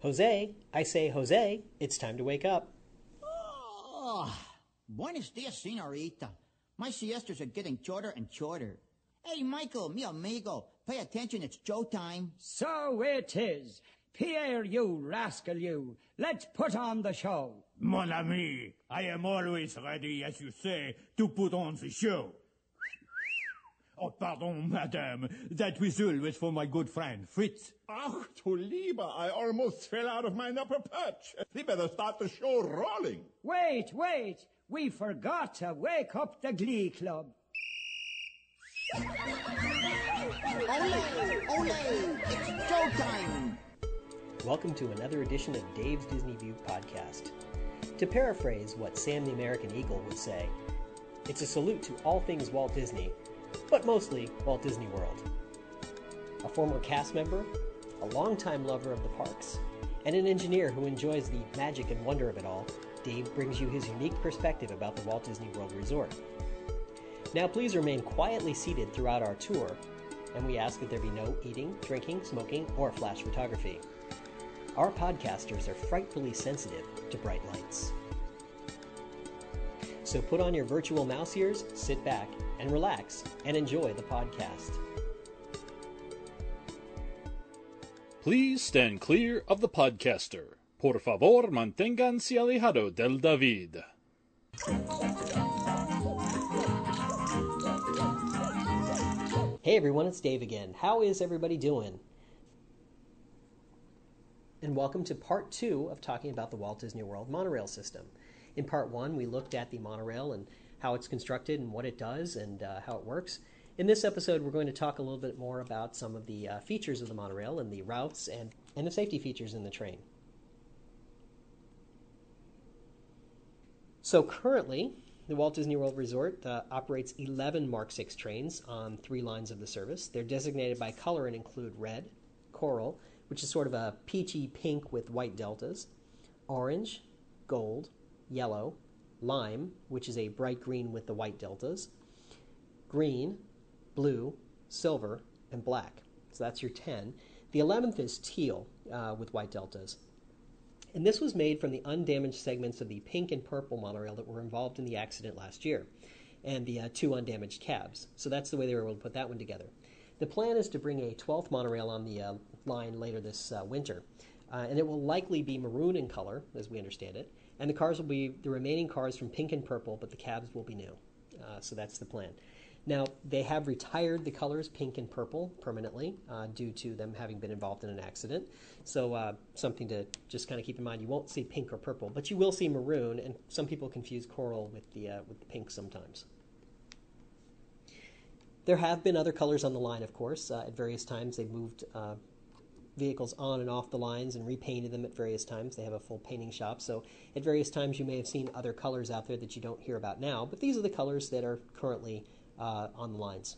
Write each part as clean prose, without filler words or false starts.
Jose, I say, Jose, it's time to wake up. Oh, buenos dias, senorita. My siestas are getting shorter and shorter. Hey, Michael, mi amigo, pay attention, it's Joe time. So it is. Pierre, you rascal, you. Let's put on the show. Mon ami, I am always ready, as you say, to put on the show. Oh, pardon, madame. That whistle was for my good friend, Fritz. Ach, du Lieber, I almost fell out of my upper perch. We better start the show rolling. Wait. We forgot to wake up the Glee Club. Ole, it's Joe time. Welcome to another edition of Dave's Disney View podcast. To paraphrase what Sam the American Eagle would say, it's a salute to all things Walt Disney, but mostly Walt Disney World. A former cast member, a longtime lover of the parks, and an engineer who enjoys the magic and wonder of it all, Dave brings you his unique perspective about the Walt Disney World Resort. Now please remain quietly seated throughout our tour, and we ask that there be no eating, drinking, smoking, or flash photography. Our podcasters are frightfully sensitive to bright lights. So put on your virtual mouse ears, sit back, and relax, and enjoy the podcast. Please stand clear of the podcaster. Por favor, manténganse alejado del David. Hey everyone, it's Dave again. How is everybody doing? And welcome to part 2 of talking about the Walt Disney World monorail system. In part 1, we looked at the monorail and how it's constructed and what it does and how it works. In this episode, we're going to talk a little bit more about some of the features of the monorail and the routes and the safety features in the train. So currently, the Walt Disney World Resort operates 11 Mark 6 trains on 3 lines of the service. They're designated by color and include red, coral, which is sort of a peachy pink with white deltas, orange, gold, yellow, lime, which is a bright green with the white deltas, green, blue, silver, and black. So that's your 10. The 11th is teal with white deltas. And this was made from the undamaged segments of the pink and purple monorail that were involved in the accident last year, and the 2 undamaged cabs. So that's the way they were able to put that one together. The plan is to bring a 12th monorail on the line later this winter, and it will likely be maroon in color, as we understand it, and the cars will be the remaining cars from pink and purple, but the cabs will be new. So that's the plan. Now, they have retired the colors pink and purple permanently due to them having been involved in an accident. So something to just kind of keep in mind, you won't see pink or purple, but you will see maroon, and some people confuse coral with the pink sometimes. There have been other colors on the line, of course. At various times, they've moved vehicles on and off the lines and repainted them at various times. They have a full painting shop, so at various times you may have seen other colors out there that you don't hear about now, but these are the colors that are currently on the lines.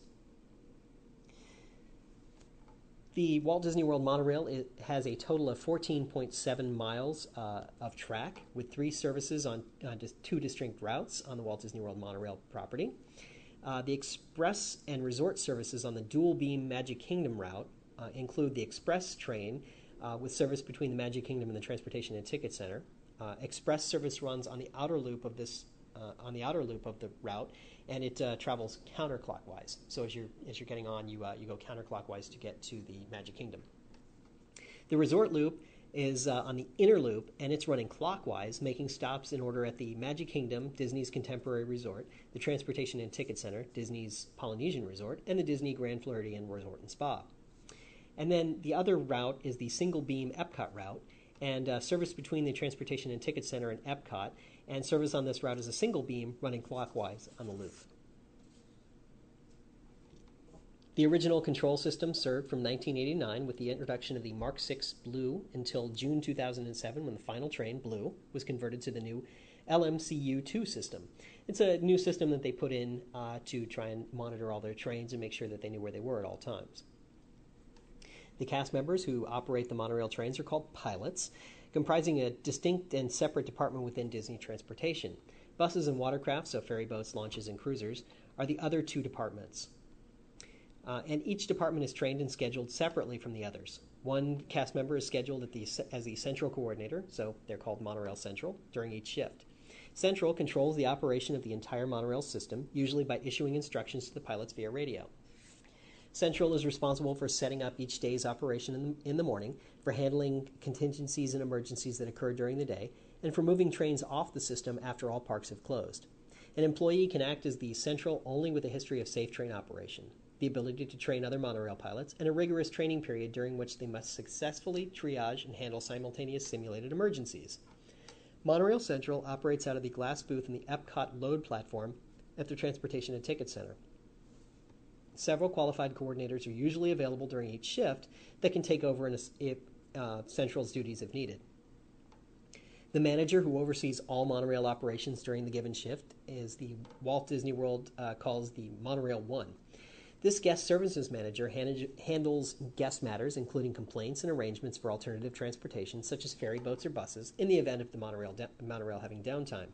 The Walt Disney World monorail has a total of 14.7 miles of track with 3 services on 2 distinct routes on the Walt Disney World monorail property. The express and resort services on the dual beam Magic Kingdom route include the express train with service between the Magic Kingdom and the Transportation and Ticket Center. Express service runs on the outer loop of the route, and it travels counterclockwise. So as you're getting on, you go counterclockwise to get to the Magic Kingdom. The resort loop is on the inner loop, and it's running clockwise, making stops in order at the Magic Kingdom, Disney's Contemporary Resort, the Transportation and Ticket Center, Disney's Polynesian Resort, and the Disney Grand Floridian Resort and Spa. And then the other route is the single beam Epcot route, and service between the Transportation and Ticket Center and Epcot, and service on this route is a single beam running clockwise on the loop. The original control system served from 1989 with the introduction of the Mark 6 Blue until June 2007 when the final train, Blue, was converted to the new LMCU2 system. It's a new system that they put in to try and monitor all their trains and make sure that they knew where they were at all times. The cast members who operate the monorail trains are called pilots, comprising a distinct and separate department within Disney Transportation. Buses and watercraft, so ferry boats, launches, and cruisers, are the other 2 departments. And each department is trained and scheduled separately from the others. One cast member is scheduled as the central coordinator, so they're called Monorail Central, during each shift. Central controls the operation of the entire monorail system, usually by issuing instructions to the pilots via radio. Central is responsible for setting up each day's operation in the morning, for handling contingencies and emergencies that occur during the day, and for moving trains off the system after all parks have closed. An employee can act as the central only with a history of safe train operation, the ability to train other monorail pilots, and a rigorous training period during which they must successfully triage and handle simultaneous simulated emergencies. Monorail Central operates out of the glass booth in the Epcot load platform at the Transportation and Ticket Center. Several qualified coordinators are usually available during each shift that can take over Central's duties if needed. The manager who oversees all monorail operations during the given shift is the Walt Disney World calls the Monorail One. This guest services manager handles guest matters, including complaints and arrangements for alternative transportation, such as ferry boats or buses, in the event of the monorail having downtime.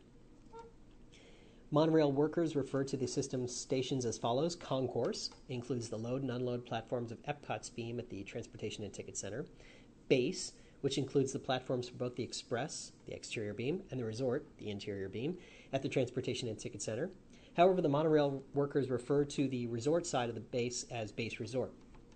Monorail workers refer to the system's stations as follows. Concourse includes the load and unload platforms of Epcot's beam at the Transportation and Ticket Center. Base, which includes the platforms for both the Express, the exterior beam, and the Resort, the interior beam, at the Transportation and Ticket Center. However, the monorail workers refer to the resort side of the base as Base Resort.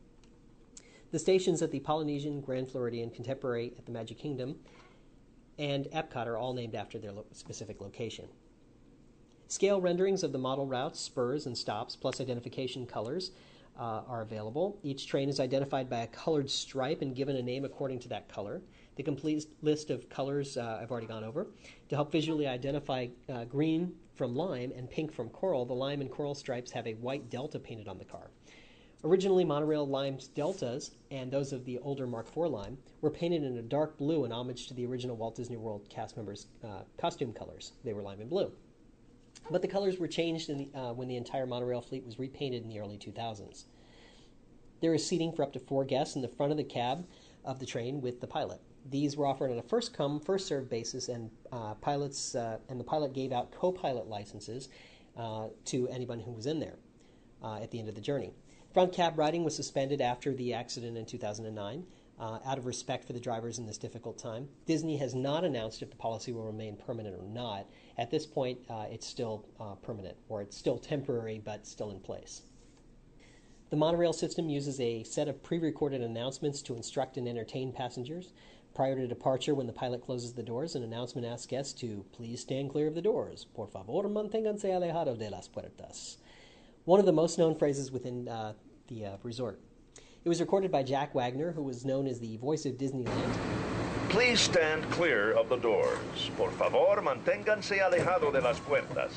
The stations at the Polynesian, Grand Floridian, Contemporary at the Magic Kingdom, and Epcot are all named after their specific location. Scale renderings of the model routes, spurs, and stops, plus identification colors are available. Each train is identified by a colored stripe and given a name according to that color. The complete list of colors I've already gone over. To help visually identify green from lime and pink from coral, the lime and coral stripes have a white delta painted on the car. Originally, monorail lime's deltas and those of the older Mark IV lime were painted in a dark blue in homage to the original Walt Disney World cast members' costume colors. They were lime and blue. But the colors were changed when the entire monorail fleet was repainted in the early 2000s. There is seating for up to 4 guests in the front of the cab of the train with the pilot. These were offered on a first-come, first-served basis, and the pilot gave out co-pilot licenses to anyone who was in there at the end of the journey. Front cab riding was suspended after the accident in 2009, out of respect for the drivers in this difficult time. Disney has not announced if the policy will remain permanent or not. At this point, it's still permanent, or it's still temporary, but still in place. The monorail system uses a set of pre-recorded announcements to instruct and entertain passengers. Prior to departure, when the pilot closes the doors, an announcement asks guests to please stand clear of the doors. Por favor, manténganse alejado de las puertas. One of the most known phrases within the resort. It was recorded by Jack Wagner, who was known as the voice of Disneyland. Please stand clear of the doors. Por favor, manténganse alejado de las puertas.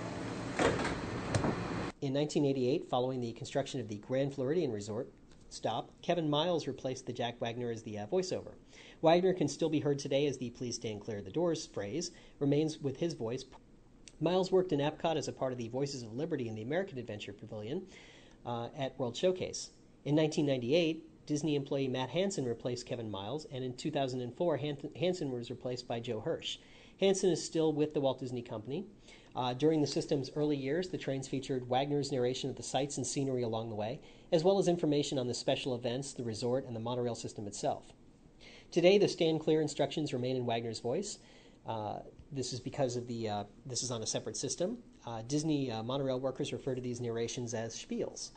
In 1988, following the construction of the Grand Floridian Resort stop, Kevin Miles replaced the Jack Wagner as the voiceover. Wagner can still be heard today as the please stand clear of the doors phrase remains with his voice. Miles worked in Epcot as a part of the Voices of Liberty in the American Adventure Pavilion at World Showcase. In 1998, Disney employee Matt Hansen replaced Kevin Miles, and in 2004, Hansen was replaced by Joe Hirsch. Hansen is still with the Walt Disney Company. During the system's early years, the trains featured Wagner's narration of the sights and scenery along the way, as well as information on the special events, the resort, and the monorail system itself. Today, the stand clear instructions remain in Wagner's voice. This is because of this is on a separate system. Disney monorail workers refer to these narrations as spiels.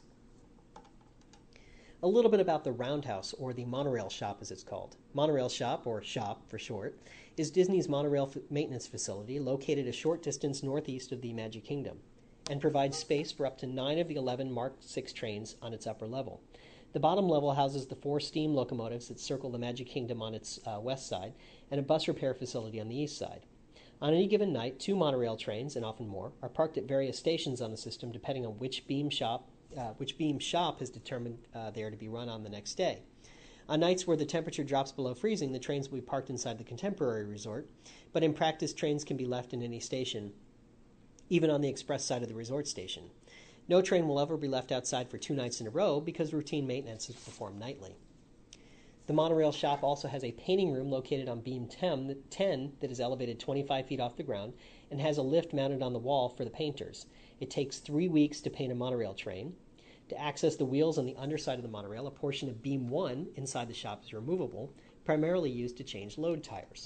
A little bit about the Roundhouse, or the Monorail Shop as it's called. Monorail Shop, or SHOP for short, is Disney's monorail maintenance facility located a short distance northeast of the Magic Kingdom and provides space for up to 9 of the 11 Mark VI trains on its upper level. The bottom level houses the 4 steam locomotives that circle the Magic Kingdom on its west side and a bus repair facility on the east side. On any given night, 2 monorail trains, and often more, are parked at various stations on the system depending on which beam shop has determined they are to be run on the next day. On nights where the temperature drops below freezing, the trains will be parked inside the Contemporary Resort, but in practice, trains can be left in any station, even on the express side of the resort station. No train will ever be left outside for 2 nights in a row because routine maintenance is performed nightly. The Monorail Shop also has a painting room located on beam 10 that is elevated 25 feet off the ground and has a lift mounted on the wall for the painters. It takes 3 weeks to paint a monorail train. To access the wheels on the underside of the monorail, a portion of beam 1 inside the shop is removable, primarily used to change load tires.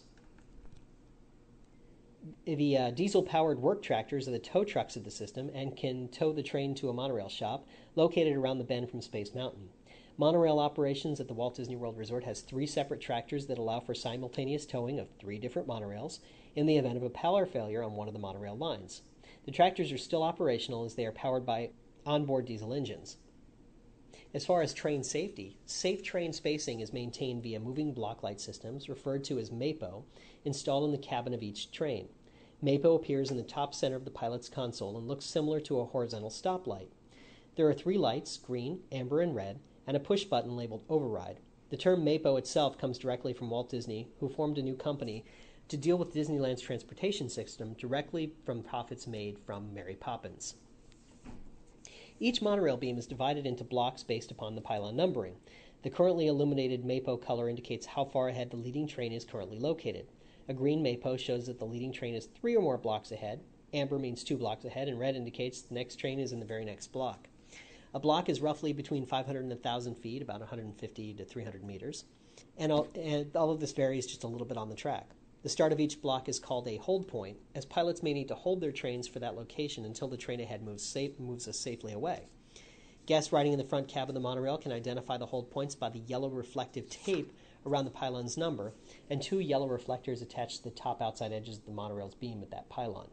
The diesel-powered work tractors are the tow trucks of the system and can tow the train to a monorail shop located around the bend from Space Mountain. Monorail operations at the Walt Disney World Resort has 3 separate tractors that allow for simultaneous towing of 3 different monorails in the event of a power failure on one of the monorail lines. The tractors are still operational as they are powered by onboard diesel engines. As far as train safety, safe train spacing is maintained via moving block light systems, referred to as MAPO, installed in the cabin of each train. MAPO appears in the top center of the pilot's console and looks similar to a horizontal stoplight. There are 3 lights, green, amber, and red, and a push button labeled Override. The term MAPO itself comes directly from Walt Disney, who formed a new company to deal with Disneyland's transportation system directly from profits made from Mary Poppins. Each monorail beam is divided into blocks based upon the pylon numbering. The currently illuminated MAPO color indicates how far ahead the leading train is currently located. A green MAPO shows that the leading train is 3 or more blocks ahead, amber means 2 blocks ahead, and red indicates the next train is in the very next block. A block is roughly between 500 and 1,000 feet, about 150 to 300 meters, and all of this varies just a little bit on the track. The start of each block is called a hold point, as pilots may need to hold their trains for that location until the train ahead moves us safely away. Guests riding in the front cab of the monorail can identify the hold points by the yellow reflective tape around the pylon's number and 2 yellow reflectors attached to the top outside edges of the monorail's beam at that pylon.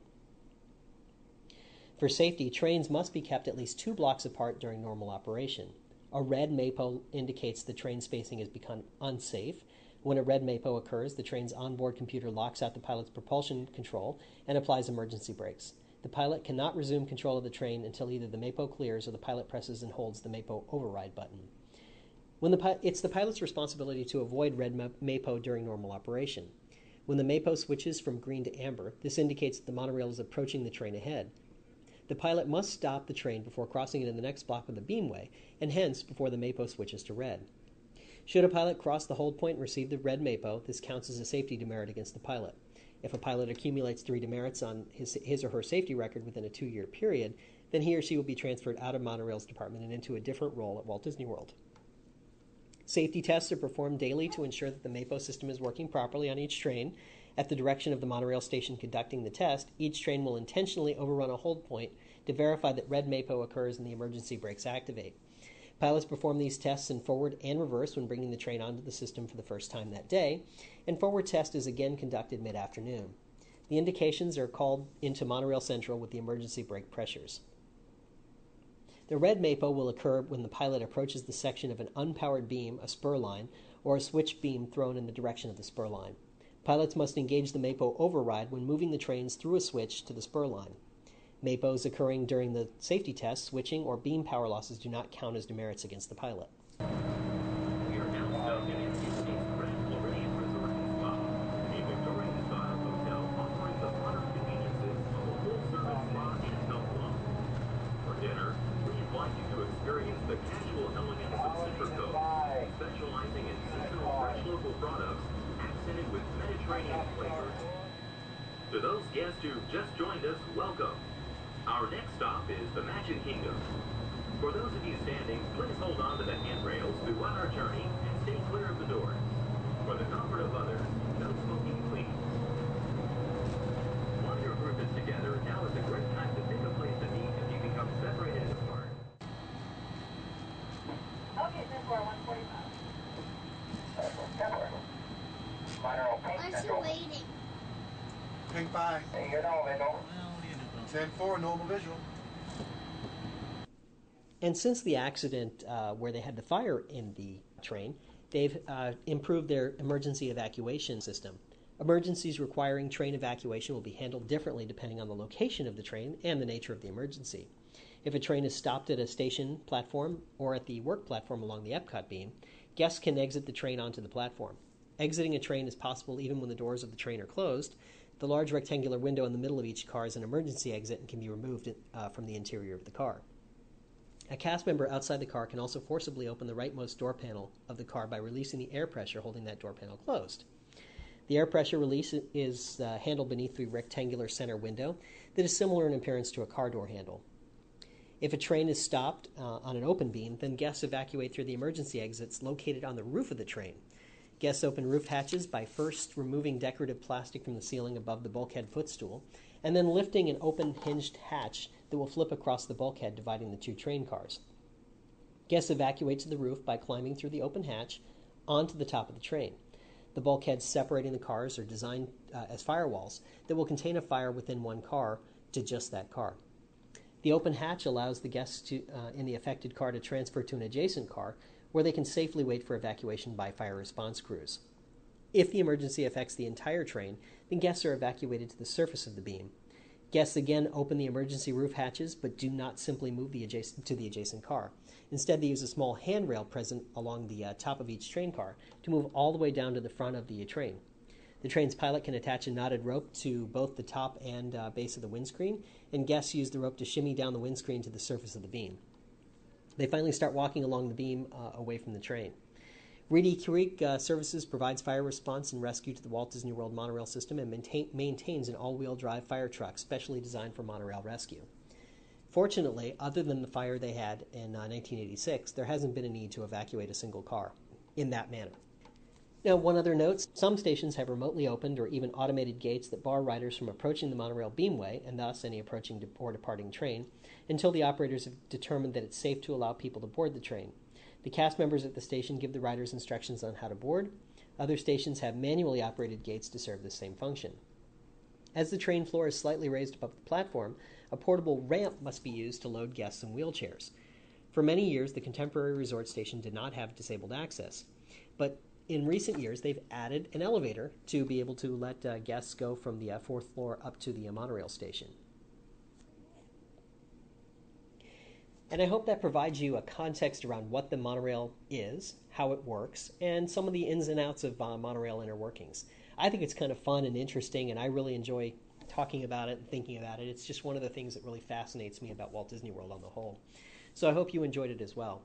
For safety, trains must be kept at least 2 blocks apart during normal operation. A red MAPO indicates the train spacing has become unsafe. When a red MAPO occurs, the train's onboard computer locks out the pilot's propulsion control and applies emergency brakes. The pilot cannot resume control of the train until either the MAPO clears or the pilot presses and holds the MAPO override button. It's the pilot's responsibility to avoid red MAPO during normal operation. When the MAPO switches from green to amber, this indicates that the monorail is approaching the train ahead. The pilot must stop the train before crossing into the next block of the beamway, and hence before the MAPO switches to red. Should a pilot cross the hold point and receive the red MAPO, this counts as a safety demerit against the pilot. If a pilot accumulates 3 demerits on his or her safety record within a 2-year period, then he or she will be transferred out of Monorail's department and into a different role at Walt Disney World. Safety tests are performed daily to ensure that the MAPO system is working properly on each train. At the direction of the monorail station conducting the test, each train will intentionally overrun a hold point to verify that red MAPO occurs and the emergency brakes activate. Pilots perform these tests in forward and reverse when bringing the train onto the system for the first time that day, and forward test is again conducted mid-afternoon. The indications are called into Monorail Central with the emergency brake pressures. The red MAPO will occur when the pilot approaches the section of an unpowered beam, a spur line, or a switch beam thrown in the direction of the spur line. Pilots must engage the MAPO override when moving the trains through a switch to the spur line. MAPOs occurring during the safety test, switching, or beam power losses do not count as demerits against the pilot. We are now stuck in Disney's Grand Floridian Resort and Spa, a Victorian-style hotel offering the modern conveniences of a full-service spa and health club. For dinner, we invite you to experience the casual elegance of Citrico, specializing in seasonal fresh local products accented with Mediterranean flavors. To those guests who've just joined us, welcome. Our next stop is the Magic Kingdom. For those of you standing, please hold on to the handrails throughout our journey and stay clear of the doors. For the comfort of others, no smoking, please. While your group is together, now is a great time to pick a place to meet if you become separated apart. Okay, this for 145. What's you waiting? Pink 5. 10-4, normal visual. And since the accident where they had the fire in the train, they've improved their emergency evacuation system. Emergencies requiring train evacuation will be handled differently depending on the location of the train and the nature of the emergency. If a train is stopped at a station platform or at the work platform along the Epcot beam, guests can exit the train onto the platform. Exiting a train is possible even when the doors of the train are closed. The large rectangular window in the middle of each car is an emergency exit and can be removed from the interior of the car. A cast member outside the car can also forcibly open the rightmost door panel of the car by releasing the air pressure holding that door panel closed. The air pressure release is handled beneath the rectangular center window that is similar in appearance to a car door handle. If a train is stopped on an open beam, then guests evacuate through the emergency exits located on the roof of the train. Guests open roof hatches by first removing decorative plastic from the ceiling above the bulkhead footstool, and then lifting an open hinged hatch that will flip across the bulkhead dividing the two train cars. Guests evacuate to the roof by climbing through the open hatch onto the top of the train. The bulkheads separating the cars are designed as firewalls that will contain a fire within one car to just that car. The open hatch allows the guests in the affected car to transfer to an adjacent car where they can safely wait for evacuation by fire response crews. If the emergency affects the entire train, then guests are evacuated to the surface of the beam. Guests again open the emergency roof hatches, but do not simply move to the adjacent car. Instead, they use a small handrail present along the top of each train car to move all the way down to the front of the train. The train's pilot can attach a knotted rope to both the top and base of the windscreen, and guests use the rope to shimmy down the windscreen to the surface of the beam. They finally start walking along the beam away from the train. Reedy Creek Services provides fire response and rescue to the Walt Disney World monorail system and maintains an all-wheel drive fire truck specially designed for monorail rescue. Fortunately, other than the fire they had in 1986, there hasn't been a need to evacuate a single car in that manner. Now, one other note, some stations have remotely opened or even automated gates that bar riders from approaching the monorail beamway, and thus any approaching or departing train, until the operators have determined that it's safe to allow people to board the train. The cast members at the station give the riders instructions on how to board. Other stations have manually operated gates to serve the same function. As the train floor is slightly raised above the platform, a portable ramp must be used to load guests in wheelchairs. For many years, the Contemporary Resort Station did not have disabled access, but in recent years, they've added an elevator to be able to let guests go from the fourth floor up to the monorail station. And I hope that provides you a context around what the monorail is, how it works, and some of the ins and outs of monorail inner workings. I think it's kind of fun and interesting, and I really enjoy talking about it and thinking about it. It's just one of the things that really fascinates me about Walt Disney World on the whole. So I hope you enjoyed it as well.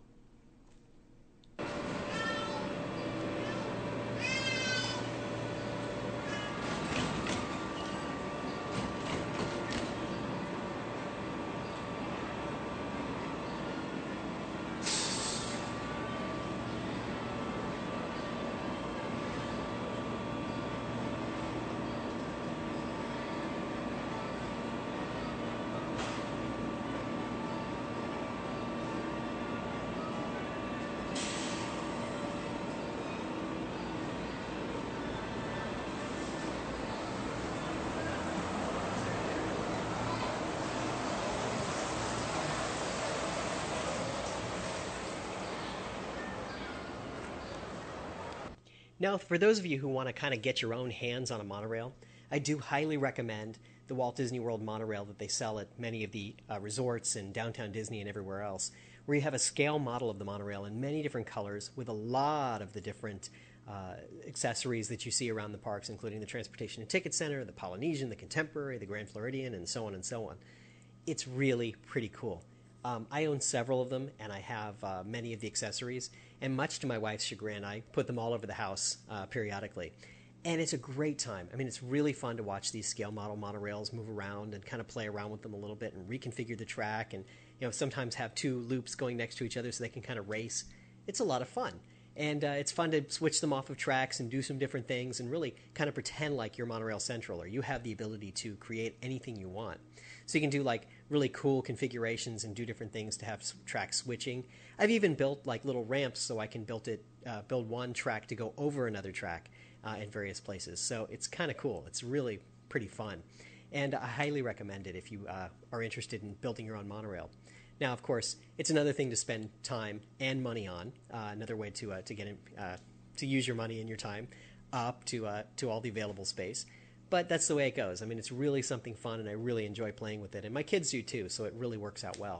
Now, for those of you who want to kind of get your own hands on a monorail, I do highly recommend the Walt Disney World monorail that they sell at many of the resorts in downtown Disney and everywhere else, where you have a scale model of the monorail in many different colors with a lot of the different accessories that you see around the parks, including the Transportation and Ticket Center, the Polynesian, the Contemporary, the Grand Floridian, and so on and so on. It's really pretty cool. I own several of them, and I have many of the accessories. And much to my wife's chagrin, I put them all over the house periodically. And it's a great time. I mean, it's really fun to watch these scale model monorails move around and kind of play around with them a little bit and reconfigure the track and, you know, sometimes have two loops going next to each other so they can kind of race. It's a lot of fun. And it's fun to switch them off of tracks and do some different things and really kind of pretend like you're Monorail Central, or you have the ability to create anything you want. So you can do like really cool configurations and do different things to have track switching. I've even built like little ramps so I can build one track to go over another track in various places. So it's kind of cool. It's really pretty fun. And I highly recommend it if you are interested in building your own monorail. Now, of course, it's another thing to spend time and money on. Another way to use your money and your time up to all the available space. But that's the way it goes. I mean, it's really something fun, and I really enjoy playing with it. And my kids do too, so it really works out well.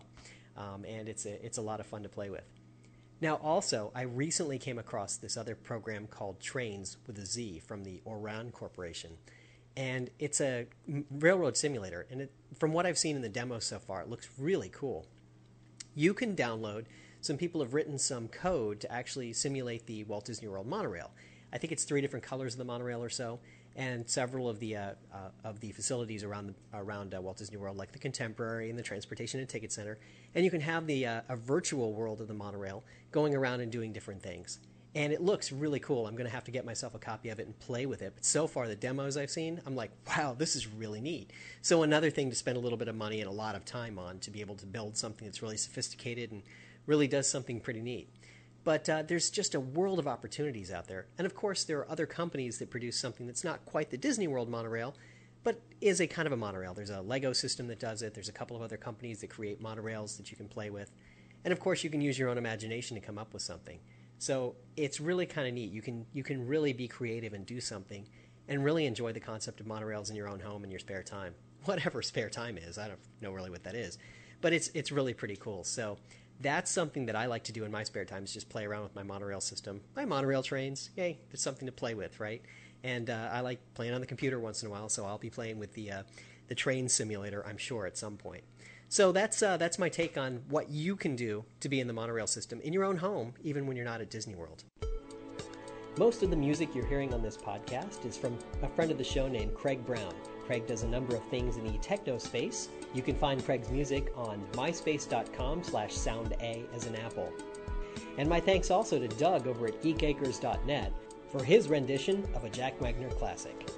And it's a lot of fun to play with. Now, also, I recently came across this other program called Trains with a Z from the Oran Corporation. And it's a railroad simulator. And from what I've seen in the demo so far, it looks really cool. You can download, some people have written some code to actually simulate the Walt Disney World monorail. I think it's 3 different colors of the monorail or so. and several of the facilities around Walt Disney World, like the Contemporary and the Transportation and Ticket Center. And you can have a virtual world of the monorail going around and doing different things. And it looks really cool. I'm going to have to get myself a copy of it and play with it. But so far, the demos I've seen, I'm like, wow, this is really neat. So another thing to spend a little bit of money and a lot of time on to be able to build something that's really sophisticated and really does something pretty neat. But there's just a world of opportunities out there. And of course, there are other companies that produce something that's not quite the Disney World monorail, but is a kind of a monorail. There's a Lego system that does it. There's a couple of other companies that create monorails that you can play with. And of course, you can use your own imagination to come up with something. So it's really kind of neat. You can really be creative and do something and really enjoy the concept of monorails in your own home in your spare time. Whatever spare time is. I don't know really what that is. But it's really pretty cool. So that's something that I like to do in my spare time, is just play around with my monorail system. My monorail trains, yay, there's something to play with, right? And I like playing on the computer once in a while, so I'll be playing with the train simulator, I'm sure, at some point. So that's my take on what you can do to be in the monorail system in your own home, even when you're not at Disney World. Most of the music you're hearing on this podcast is from a friend of the show named Craig Brown. Craig does a number of things in the techno space. You can find Craig's music on myspace.com/sounda as an apple. And my thanks also to Doug over at geekacres.net for his rendition of a Jack Wagner classic.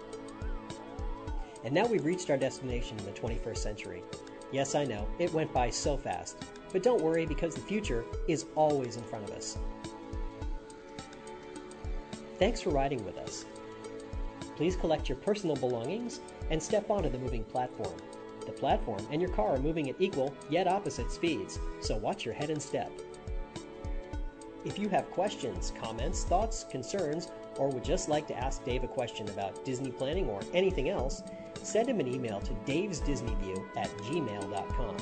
And now we've reached our destination in the 21st century. Yes, I know, it went by so fast. But don't worry, because the future is always in front of us. Thanks for riding with us. Please collect your personal belongings and step onto the moving platform. The platform and your car are moving at equal yet opposite speeds, so watch your head and step. If you have questions, comments, thoughts, concerns, or would just like to ask Dave a question about Disney planning or anything else, send him an email to davesdisneyview@gmail.com.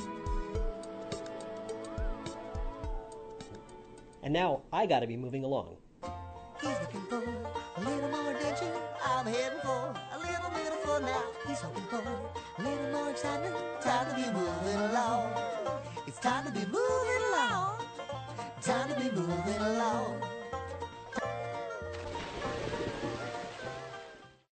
And now I gotta be moving along. He's looking for a little more adventure. I'm heading for a little bit of fun now. He's hoping for a little more excitement. Time to be moving along. It's time to be moving along. Time to be moving along.